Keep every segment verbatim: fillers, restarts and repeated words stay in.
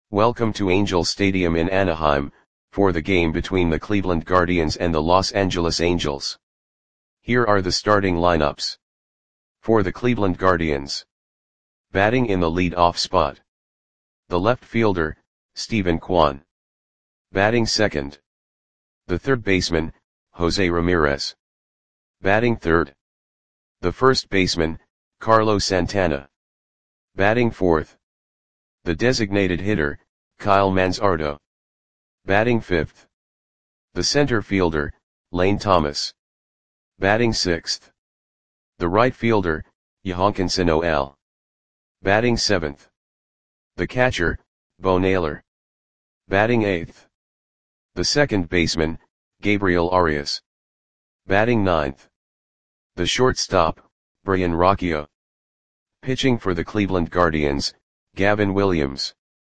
Welcome to Angel Stadium in Anaheim, for the game between the Cleveland Guardians and the Los Angeles Angels. Here are the starting lineups. For the Cleveland Guardians. Batting in the lead-off spot. The left fielder, Steven Kwan. Batting second. The third baseman, Jose Ramirez. Batting third. The first baseman, Carlos Santana. Batting fourth. The designated hitter, Kyle Manzardo. Batting fifth. The center fielder, Lane Thomas. Batting sixth. The right fielder, Johankinson Noel. Batting seventh. The catcher, Bo Naylor. Batting eighth. The second baseman, Gabriel Arias. Batting ninth. The shortstop, Brayan Rocchio. Pitching for the Cleveland Guardians, Gavin Williams.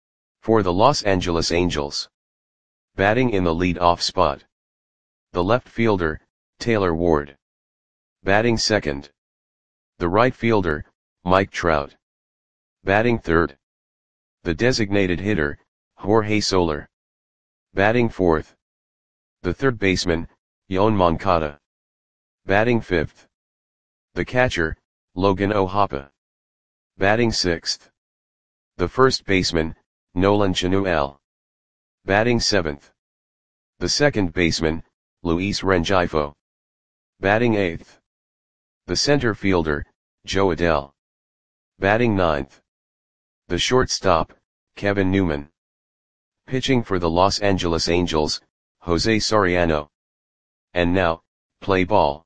For the Los Angeles Angels. Batting in the lead-off spot. The left fielder, Taylor Ward. Batting second. The right fielder, Mike Trout. Batting third. The designated hitter, Jorge Soler. Batting fourth. The third baseman, Yoan Moncada. Batting fifth. The catcher, Logan O'Hoppe. Batting sixth. The first baseman, Nolan Chanuel. Batting seventh. The second baseman, Luis Rengifo. Batting eighth. The center fielder, Joe Adell. Batting ninth. The shortstop, Kevin Newman. Pitching for the Los Angeles Angels, Jose Soriano. And now, play ball.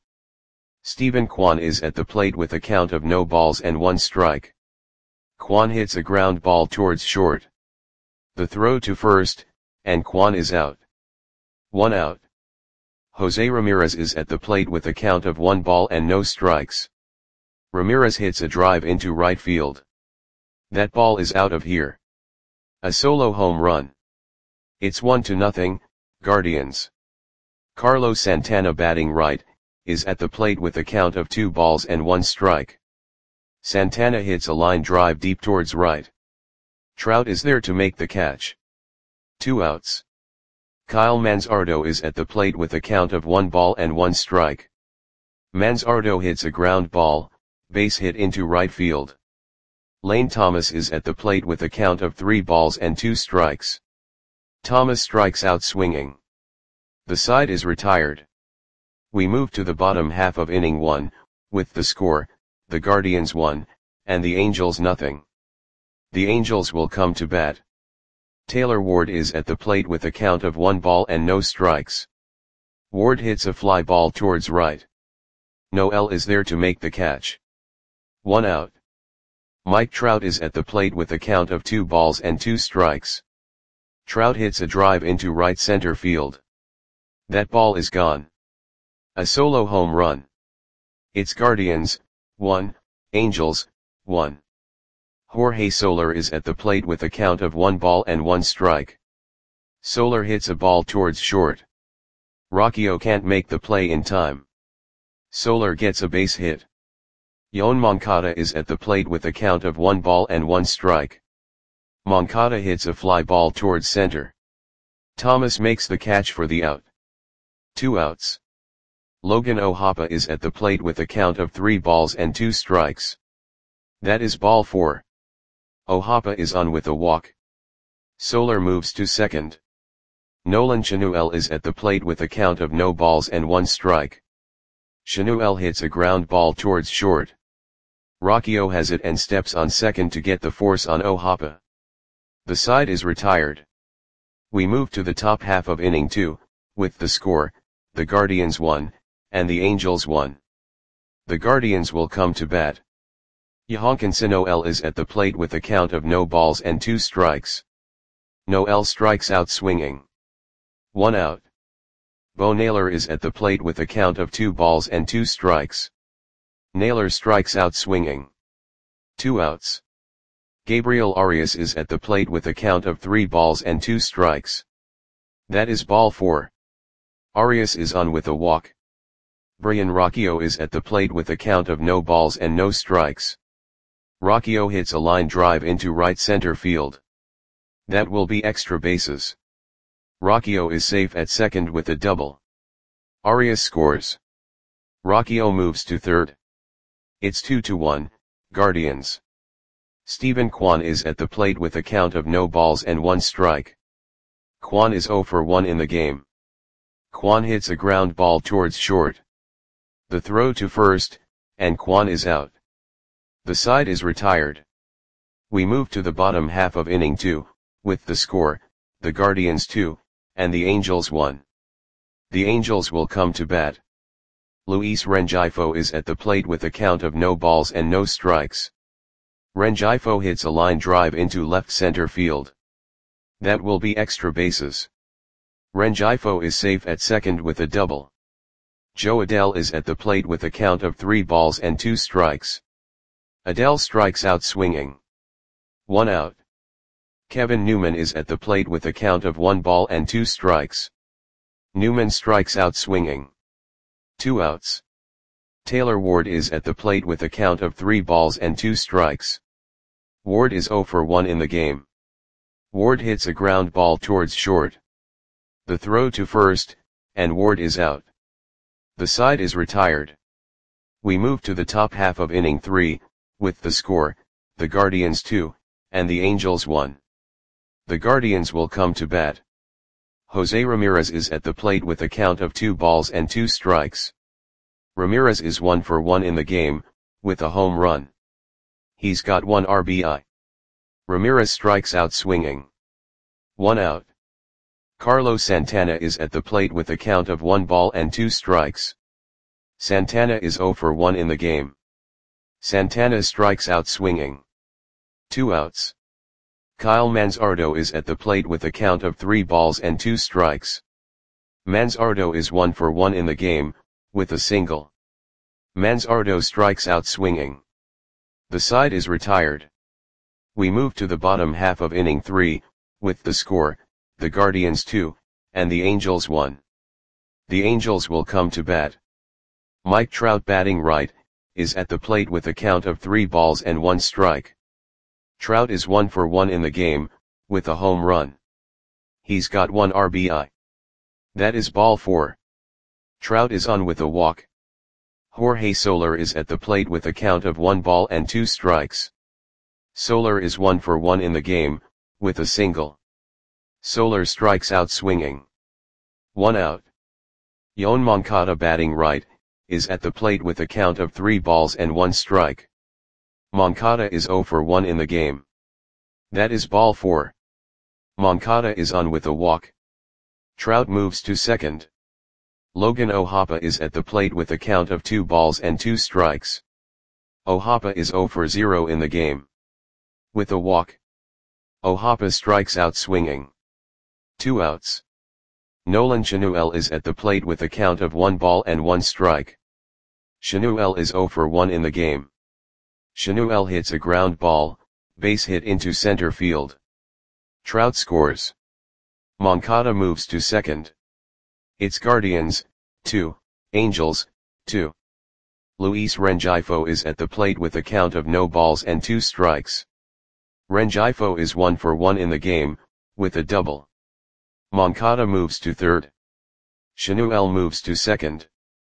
Steven Kwan is at the plate with a count of no balls and one strike. Kwan hits a ground ball towards short. The throw to first, and Kwan is out. One out. Jose Ramirez is at the plate with a count of one ball and no strikes. Ramirez hits a drive into right field. That ball is out of here. A solo home run. It's one to nothing, Guardians. Carlos Santana batting right, is at the plate with a count of two balls and one strike. Santana hits a line drive deep towards right. Trout is there to make the catch. Two outs. Kyle Manzardo is at the plate with a count of one ball and one strike. Manzardo hits a ground ball, base hit into right field. Lane Thomas is at the plate with a count of three balls and two strikes. Thomas strikes out swinging. The side is retired. We move to the bottom half of inning one, with the score, the Guardians one, and the Angels nothing. The Angels will come to bat. Taylor Ward is at the plate with a count of one ball and no strikes. Ward hits a fly ball towards right. Noel is there to make the catch. One out. Mike Trout is at the plate with a count of two balls and two strikes. Trout hits a drive into right center field. That ball is gone. A solo home run. It's Guardians, one, Angels, one. Jorge Soler is at the plate with a count of one ball and one strike. Soler hits a ball towards short. Rocchio can't make the play in time. Soler gets a base hit. Yoan Moncada is at the plate with a count of one ball and one strike. Moncada hits a fly ball towards center. Thomas makes the catch for the out. Two outs. Logan O'Hoppe is at the plate with a count of three balls and two strikes. That is ball four. O'Hoppe is on with a walk. Soler moves to second. Nolan Chanuel is at the plate with a count of no balls and one strike. Chanuel hits a ground ball towards short. Rocchio has it and steps on second to get the force on O'Hoppe. The side is retired. We move to the top half of inning two, with the score, the Guardians one, and the Angels one. The Guardians will come to bat. Johankinson Noel is at the plate with a count of no balls and two strikes. Noel strikes out swinging. One out. Bo Naylor is at the plate with a count of two balls and two strikes. Naylor strikes out swinging. Two outs. Gabriel Arias is at the plate with a count of three balls and two strikes. That is ball four. Arias is on with a walk. Brayan Rocchio is at the plate with a count of no balls and no strikes. Rocchio hits a line drive into right center field. That will be extra bases. Rocchio is safe at second with a double. Arias scores. Rocchio moves to third. It's two to one, Guardians. Steven Kwan is at the plate with a count of no balls and one strike. Kwan is zero for one in the game. Kwan hits a ground ball towards short. The throw to first, and Kwan is out. The side is retired. We move to the bottom half of inning two, with the score, the Guardians two, and the Angels one. The Angels will come to bat. Luis Rengifo is at the plate with a count of no balls and no strikes. Rengifo hits a line drive into left center field. That will be extra bases. Rengifo is safe at second with a double. Joe Adell is at the plate with a count of three balls and two strikes. Adell strikes out swinging. One out. Kevin Newman is at the plate with a count of one ball and two strikes. Newman strikes out swinging. Two outs. Taylor Ward is at the plate with a count of three balls and two strikes. Ward is zero for one in the game. Ward hits a ground ball towards short. The throw to first, and Ward is out. The side is retired. We move to the top half of inning three, with the score, the Guardians two, and the Angels one. The Guardians will come to bat. Jose Ramirez is at the plate with a count of two balls and two strikes. Ramirez is one for one in the game, with a home run. He's got one R B I. Ramirez strikes out swinging. One out. Carlos Santana is at the plate with a count of one ball and two strikes. Santana is zero for one in the game. Santana strikes out swinging. Two outs. Kyle Manzardo is at the plate with a count of three balls and two strikes. Manzardo is one for one in the game, with a single. Manzardo strikes out swinging. The side is retired. We move to the bottom half of inning three, with the score, the Guardians two, and the Angels one. The Angels will come to bat. Mike Trout batting right, is at the plate with a count of three balls and one strike. Trout is one for one in the game, with a home run. He's got one R B I. That is ball four. Trout is on with a walk. Jorge Soler is at the plate with a count of one ball and two strikes. Soler is one for one in the game, with a single. Soler strikes out swinging. One out. Yoan Moncada batting right, is at the plate with a count of three balls and one strike. Moncada is zero for one in the game. That is ball four. Moncada is on with a walk. Trout moves to second. Logan O'Hoppe is at the plate with a count of two balls and two strikes. O'Hoppe is zero for zero in the game. With a walk. O'Hoppe strikes out swinging. Two outs. Nolan Chanuel is at the plate with a count of one ball and one strike. Chanuel is zero for one in the game. Chanuel hits a ground ball, base hit into center field. Trout scores. Moncada moves to second. It's Guardians, two, Angels, two. Luis Rengifo is at the plate with a count of no balls and two strikes. Rengifo is one for one in the game, with a double. Moncada moves to third. Chanuel moves to second.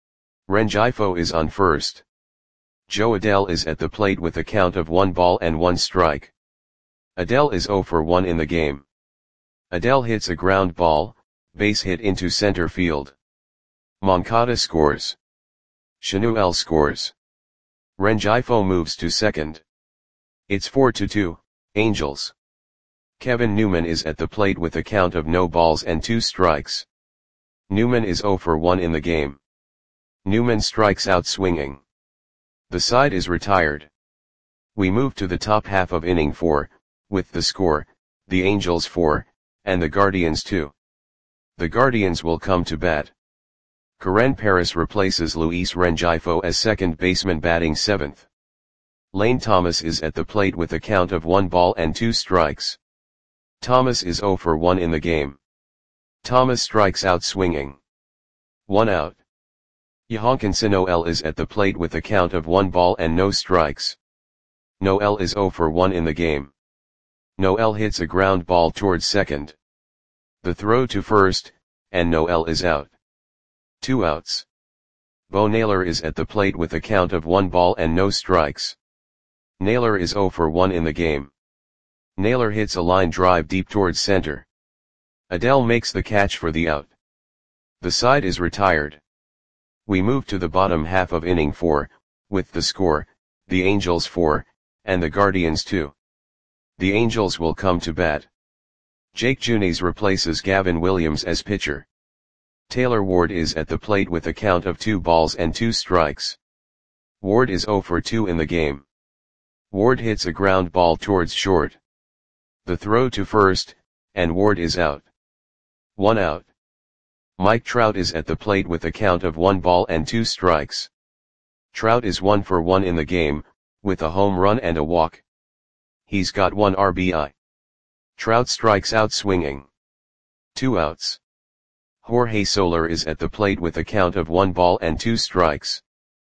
Rengifo is on first. Joe Adell is at the plate with a count of one ball and one strike. Adell is zero for one in the game. Adell hits a ground ball, base hit into center field. Moncada scores. Chanuel scores. Rengifo moves to second. It's four to two, Angels. Kevin Newman is at the plate with a count of no balls and two strikes. Newman is zero for one in the game. Newman strikes out swinging. The side is retired. We move to the top half of inning four, with the score, the Angels four, and the Guardians two. The Guardians will come to bat. Karen Paris replaces Luis Rengifo as second baseman batting seventh. Lane Thomas is at the plate with a count of one ball and two strikes. Thomas is zero for one in the game. Thomas strikes out swinging. One out. Yohankinson Noel is at the plate with a count of one ball and no strikes. Noel is zero for one in the game. Noel hits a ground ball towards second. The throw to first, and Noel is out. Two outs. Bo Naylor is at the plate with a count of one ball and no strikes. Naylor is zero for one in the game. Naylor hits a line drive deep towards center. Adell makes the catch for the out. The side is retired. We move to the bottom half of inning four, with the score, the Angels four, and the Guardians two. The Angels will come to bat. Jake Junis replaces Gavin Williams as pitcher. Taylor Ward is at the plate with a count of two balls and two strikes. Ward is zero for two in the game. Ward hits a ground ball towards short. The throw to first, and Ward is out. One out. Mike Trout is at the plate with a count of one ball and two strikes. Trout is one for one in the game, with a home run and a walk. He's got one R B I. Trout strikes out swinging. Two outs. Jorge Soler is at the plate with a count of one ball and two strikes.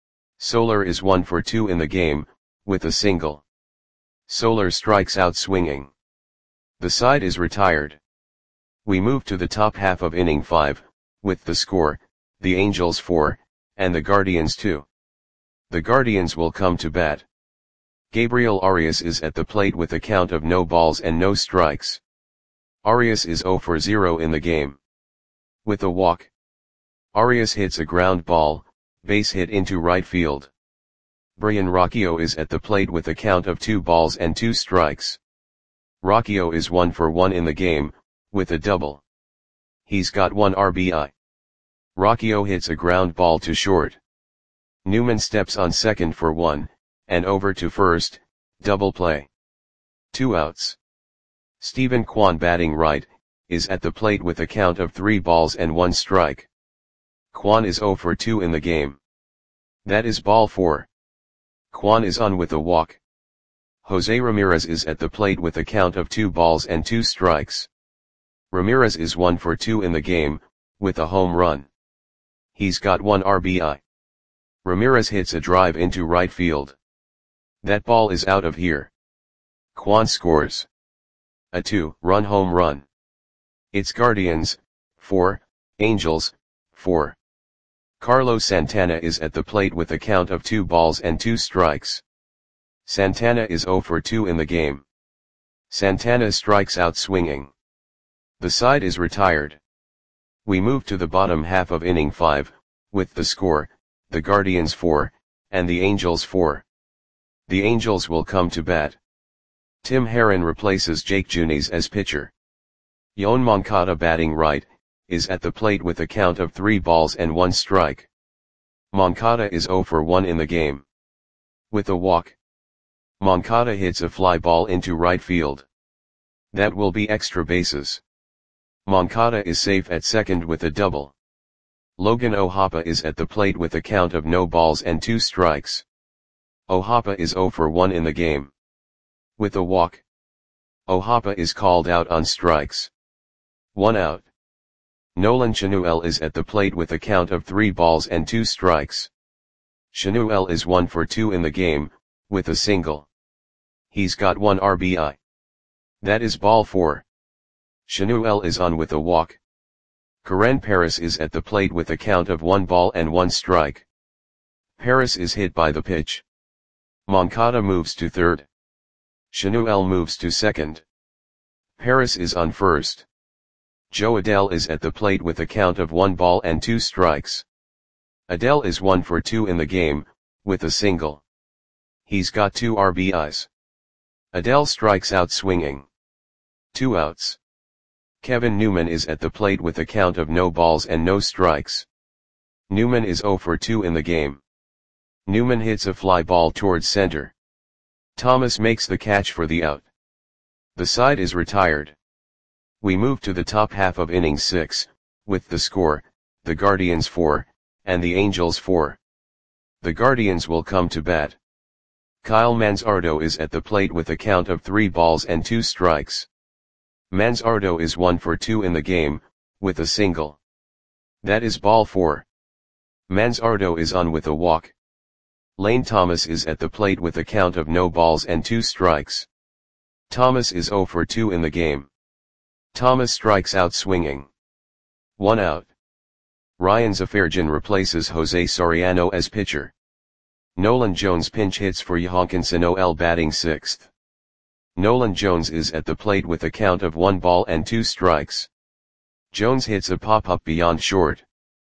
Soler is one for two in the game, with a single. Soler strikes out swinging. The side is retired. We move to the top half of inning five, with the score, the Angels four, and the Guardians two. The Guardians will come to bat. Gabriel Arias is at the plate with a count of no balls and no strikes. Arias is zero for zero in the game. With a walk. Arias hits a ground ball, base hit into right field. Brian Rocchio is at the plate with a count of two balls and two strikes. Rocchio is one for one in the game, with a double. He's got one R B I. Rocchio hits a ground ball to short. Newman steps on second for one, and over to first, double play. Two outs. Stephen Kwan batting right, is at the plate with a count of three balls and one strike. Kwan is zero for two in the game. That is ball four. Kwan is on with a walk. Jose Ramirez is at the plate with a count of two balls and two strikes. Ramirez is one for two in the game, with a home run. He's got one R B I. Ramirez hits a drive into right field. That ball is out of here. Kwan scores a two-run home run. It's Guardians, four, Angels, four. Carlos Santana is at the plate with a count of two balls and two strikes. Santana is zero for two in the game. Santana strikes out swinging. The side is retired. We move to the bottom half of inning five, with the score, the Guardians four, and the Angels four. The Angels will come to bat. Tim Herrin replaces Jake Junis as pitcher. Yoan Moncada batting right, is at the plate with a count of three balls and one strike. Moncada is zero for one in the game. With a walk. Moncada hits a fly ball into right field. That will be extra bases. Moncada is safe at second with a double. Logan O'Hoppe is at the plate with a count of no balls and two strikes. O'Hoppe is zero for one in the game. With a walk. O'Hoppe is called out on strikes. One out. Nolan Chanuel is at the plate with a count of three balls and two strikes. Chanuel is one for two in the game, with a single. He's got one R B I. That is ball four. Chanuel is on with a walk. Karen Paris is at the plate with a count of one ball and one strike. Paris is hit by the pitch. Moncada moves to third. Chanuel moves to second. Paris is on first. Joe Adell is at the plate with a count of one ball and two strikes. Adell is one for two in the game, with a single. He's got two R B Is. Adell strikes out swinging. Two outs. Kevin Newman is at the plate with a count of no balls and no strikes. Newman is zero for two in the game. Newman hits a fly ball towards center. Thomas makes the catch for the out. The side is retired. We move to the top half of inning six, with the score, the Guardians four, and the Angels four. The Guardians will come to bat. Kyle Manzardo is at the plate with a count of three balls and two strikes. Manzardo is one for two in the game, with a single. That is ball four. Manzardo is on with a walk. Lane Thomas is at the plate with a count of no balls and two strikes. Thomas is zero for two in the game. Thomas strikes out swinging. One out. Ryan Zafarjan replaces Jose Soriano as pitcher. Nolan Jones pinch hits for Johankinson O L batting sixth. Nolan Jones is at the plate with a count of one ball and two strikes. Jones hits a pop-up beyond short.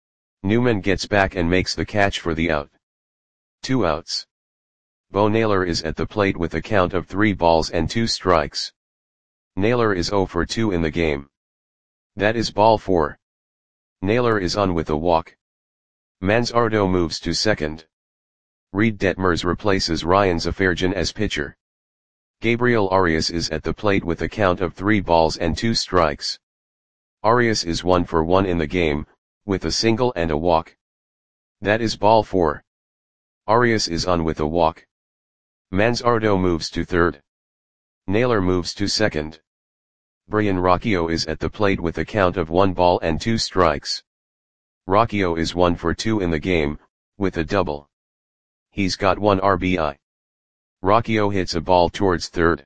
Newman gets back and makes the catch for the out. Two outs. Bo Naylor is at the plate with a count of three balls and two strikes. Naylor is zero for two in the game. That is ball four. Naylor is on with a walk. Manzardo moves to second. Reed Detmers replaces Ryan Zafarjan as pitcher. Gabriel Arias is at the plate with a count of three balls and two strikes. Arias is one for one in the game, with a single and a walk. That is ball four. Arias is on with a walk. Manzardo moves to third. Naylor moves to second. Brian Rocchio is at the plate with a count of one ball and two strikes. Rocchio is one for two in the game, with a double. He's got one R B I. Rocchio hits a ball towards third.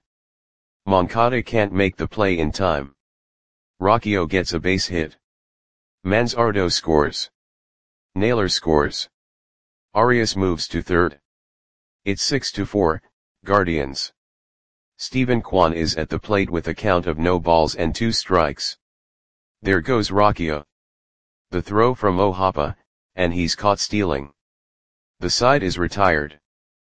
Moncada can't make the play in time. Rocchio gets a base hit. Manzardo scores. Naylor scores. Arias moves to third. It's six to four, Guardians. Stephen Kwan is at the plate with a count of no balls and two strikes. There goes Rocchio. The throw from O'Hapa, and he's caught stealing. The side is retired.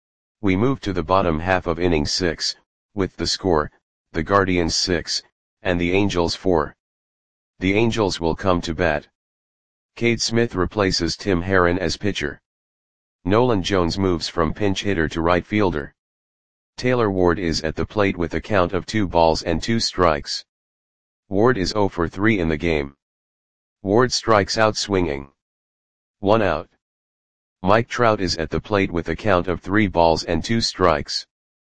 We move to the bottom half of inning six, with the score, the Guardians six, and the Angels four. The Angels will come to bat. Cade Smith replaces Tim Herron as pitcher. Nolan Jones moves from pinch hitter to right fielder. Taylor Ward is at the plate with a count of two balls and two strikes. Ward is zero for three in the game. Ward strikes out swinging. One out. Mike Trout is at the plate with a count of three balls and two strikes.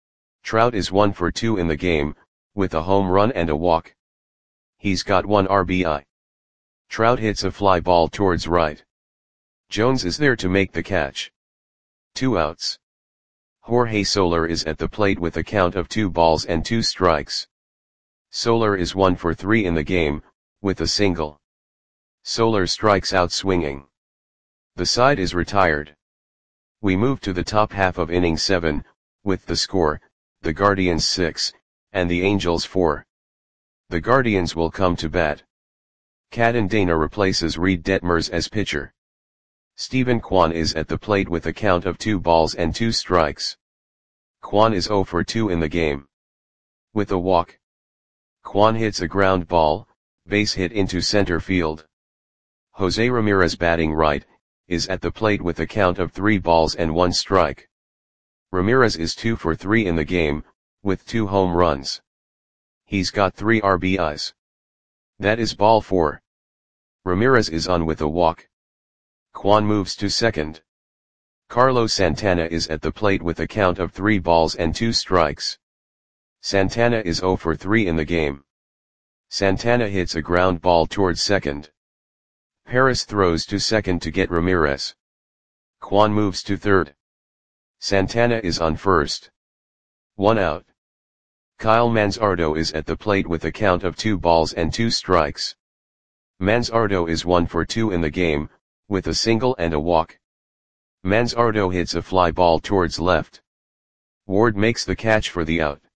Trout is one for two in the game, with a home run and a walk. He's got one R B I. Trout hits a fly ball towards right. Jones is there to make the catch. Two outs. Jorge Soler is at the plate with a count of two balls and two strikes. Soler is one for three in the game, with a single. Soler strikes out swinging. The side is retired. We move to the top half of inning seven, with the score, the Guardians six, and the Angels four. The Guardians will come to bat. Caden Dana replaces Reed Detmers as pitcher. Stephen Kwan is at the plate with a count of two balls and two strikes. Kwan is zero for two in the game. With a walk. Kwan hits a ground ball, base hit into center field. Jose Ramirez batting right, is at the plate with a count of three balls and one strike. Ramirez is two for three in the game, with two home runs. He's got three R B Is. That is ball four. Ramirez is on with a walk. Kwan moves to second. Carlos Santana is at the plate with a count of three balls and two strikes. Santana is zero for three in the game. Santana hits a ground ball towards second. Paris throws to second to get Ramirez. Kwan moves to third. Santana is on first. One out. Kyle Manzardo is at the plate with a count of two balls and two strikes. Manzardo is one for two in the game, with a single and a walk. Manzardo hits a fly ball towards left. Ward makes the catch for the out.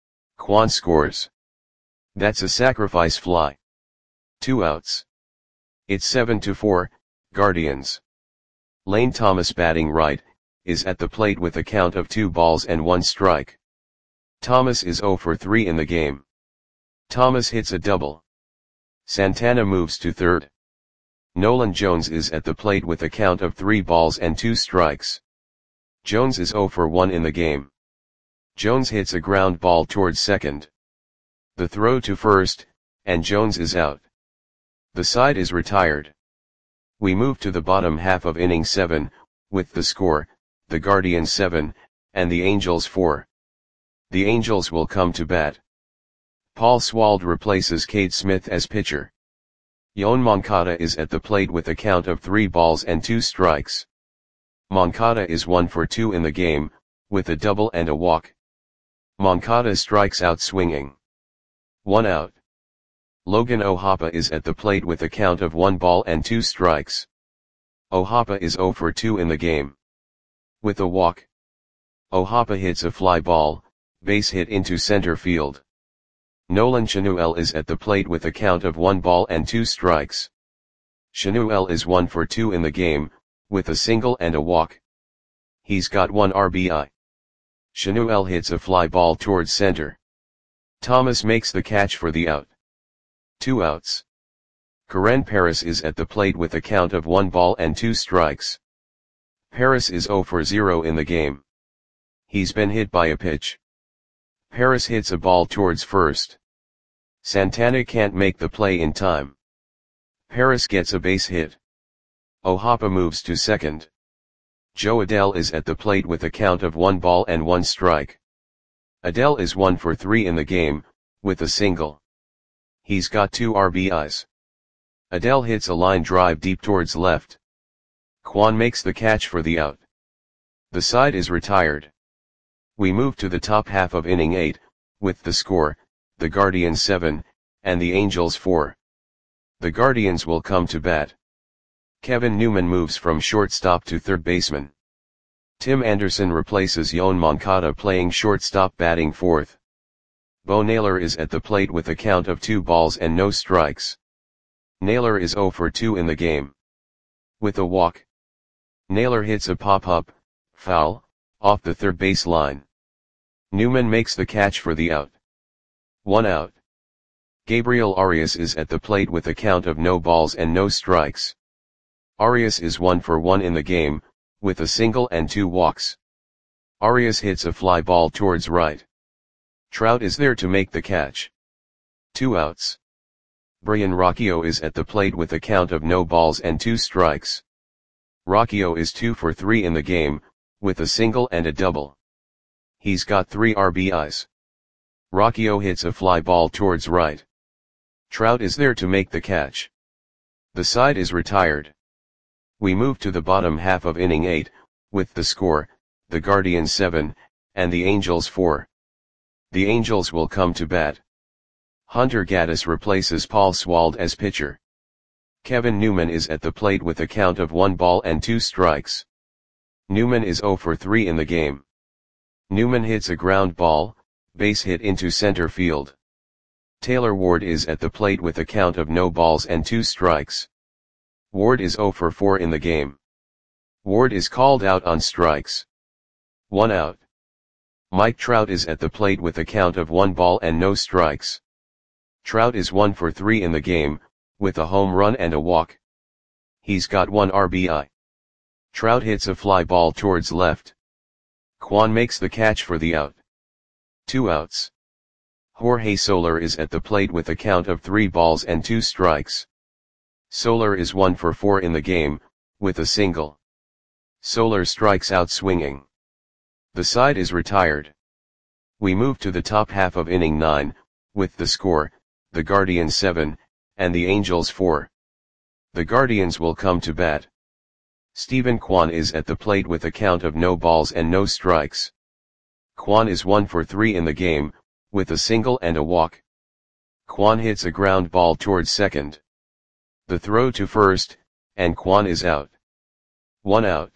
Kwan scores. That's a sacrifice fly. Two outs. It's seven to four, Guardians. Lane Thomas batting right, is at the plate with a count of two balls and one strike. Thomas is zero for three in the game. Thomas hits a double. Santana moves to third. Nolan Jones is at the plate with a count of three balls and two strikes. Jones is zero for one in the game. Jones hits a ground ball towards second. The throw to first, and Jones is out. The side is retired. We move to the bottom half of inning seven, with the score, the Guardians seven, and the Angels four. The Angels will come to bat. Paul Swald replaces Cade Smith as pitcher. Yoan Moncada is at the plate with a count of three balls and two strikes. Moncada is one for two in the game, with a double and a walk. Moncada strikes out swinging. One out. Logan O'Hoppe is at the plate with a count of one ball and two strikes. O'Hoppe is zero for two in the game. With a walk, O'Hoppe hits a fly ball, base hit into center field. Nolan Schanuel is at the plate with a count of one ball and two strikes. Schanuel is one for two in the game, with a single and a walk. He's got one R B I. Schanuel hits a fly ball towards center. Thomas makes the catch for the out. Two outs. Karen Paris is at the plate with a count of one ball and two strikes. Paris is zero for zero in the game. He's been hit by a pitch. Paris hits a ball towards first. Santana can't make the play in time. Paris gets a base hit. O'Hoppe moves to second. Joe Adell is at the plate with a count of one ball and one strike. Adell is one for three in the game, with a single. He's got two R B Is. Adell hits a line drive deep towards left. Kwan makes the catch for the out. The side is retired. We move to the top half of inning eight, with the score, the Guardians seven, and the Angels four. The Guardians will come to bat. Kevin Newman moves from shortstop to third baseman. Tim Anderson replaces Yoan Moncada playing shortstop batting fourth. Bo Naylor is at the plate with a count of two balls and no strikes. Naylor is zero for two in the game. With a walk, Naylor hits a pop-up, foul, off the third base line. Newman makes the catch for the out. One out. Gabriel Arias is at the plate with a count of no balls and no strikes. Arias is one for one in the game, with a single and two walks. Arias hits a fly ball towards right. Trout is there to make the catch. Two outs. Brian Rocchio is at the plate with a count of no balls and two strikes. Rocchio is two for three in the game, with a single and a double. He's got three R B Is. Rocchio hits a fly ball towards right. Trout is there to make the catch. The side is retired. We move to the bottom half of inning eight, with the score, the Guardians seven, and the Angels four. The Angels will come to bat. Hunter Gaddis replaces Paul Swald as pitcher. Kevin Newman is at the plate with a count of one ball and two strikes. Newman is zero for three in the game. Newman hits a ground ball, base hit into center field. Taylor Ward is at the plate with a count of no balls and two strikes. Ward is zero for four in the game. Ward is called out on strikes. One out. Mike Trout is at the plate with a count of one ball and no strikes. Trout is one for three in the game, with a home run and a walk. He's got one R B I. Trout hits a fly ball towards left. Kwan makes the catch for the out. Two outs. Jorge Soler is at the plate with a count of three balls and two strikes. Soler is one for four in the game, with a single. Soler strikes out swinging. The side is retired. We move to the top half of inning nine, with the score, the Guardians seven, and the Angels four. The Guardians will come to bat. Stephen Kwan is at the plate with a count of no balls and no strikes. Kwan is one for three in the game, with a single and a walk. Kwan hits a ground ball towards second. The throw to first, and Kwan is out. One out.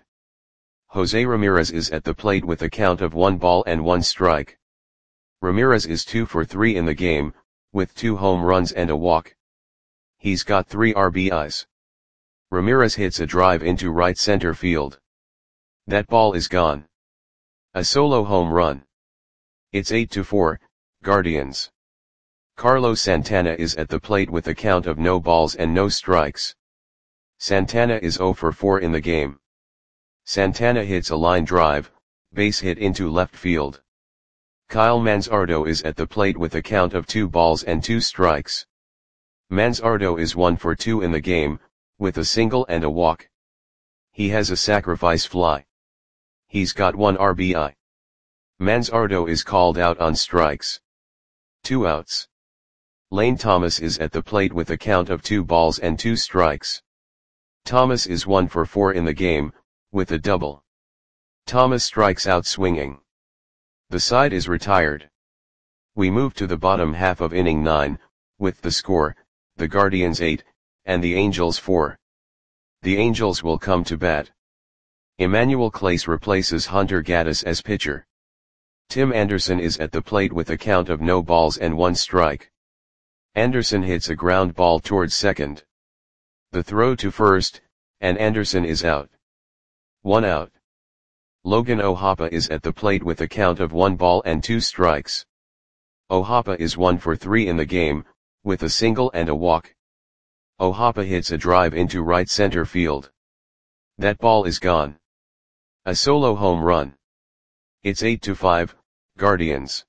Jose Ramirez is at the plate with a count of one ball and one strike. Ramirez is two for three in the game, with two home runs and a walk. He's got three R B Is. Ramirez hits a drive into right center field. That ball is gone. A solo home run. It's eight to four, Guardians. Carlos Santana is at the plate with a count of no balls and no strikes. Santana is zero for four in the game. Santana hits a line drive, base hit into left field. Kyle Manzardo is at the plate with a count of two balls and two strikes. Manzardo is one for two in the game, with a single and a walk. He has a sacrifice fly. He's got one R B I. Manzardo is called out on strikes. Two outs. Lane Thomas is at the plate with a count of two balls and two strikes. Thomas is one for four in the game, with a double. Thomas strikes out swinging. The side is retired. We move to the bottom half of inning nine, with the score, the Guardians eight, and the Angels four. The Angels will come to bat. Emmanuel Clase replaces Hunter Gaddis as pitcher. Tim Anderson is at the plate with a count of no balls and one strike. Anderson hits a ground ball towards second. The throw to first, and Anderson is out. One out. Logan O'Hoppe is at the plate with a count of one ball and two strikes. O'Hoppe is one for three in the game, with a single and a walk. O'Hoppe hits a drive into right center field. That ball is gone. A solo home run. It's eight to five, Guardians.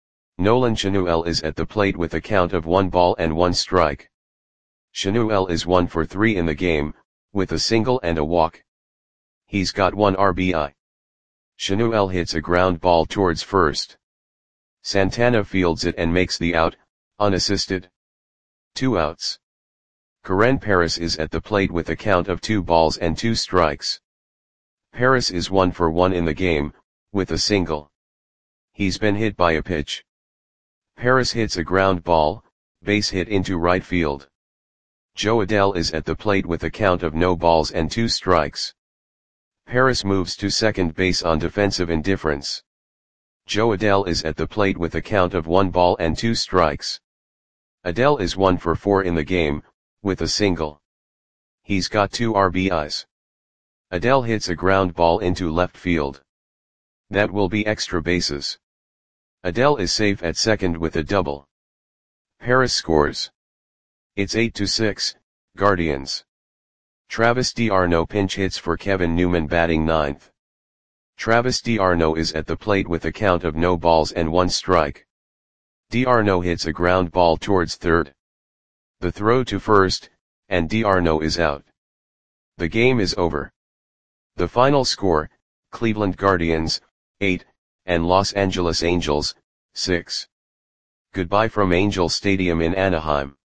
Nolan Schanuel is at the plate with a count of one ball and one strike. Schanuel is one for three in the game, with a single and a walk. He's got one R B I. Schanuel hits a ground ball towards first. Santana fields it and makes the out, unassisted. Two outs. Karen Paris is at the plate with a count of two balls and two strikes. Paris is one for one in the game, with a single. He's been hit by a pitch. Paris hits a ground ball, base hit into right field. Joe Adell is at the plate with a count of no balls and two strikes. Paris moves to second base on defensive indifference. Joe Adell is at the plate with a count of one ball and two strikes. Adell is one for four in the game, with a single. He's got two R B Is. Adell hits a ground ball into left field. That will be extra bases. Adell is safe at second with a double. Paris scores. It's eight to six, Guardians. Travis d'Arnaud pinch hits for Kevin Newman batting ninth. Travis d'Arnaud is at the plate with a count of no balls and one strike. d'Arnaud hits a ground ball towards third. The throw to first, and d'Arnaud is out. The game is over. The final score, Cleveland Guardians, eight, and Los Angeles Angels, six. Goodbye from Angel Stadium in Anaheim.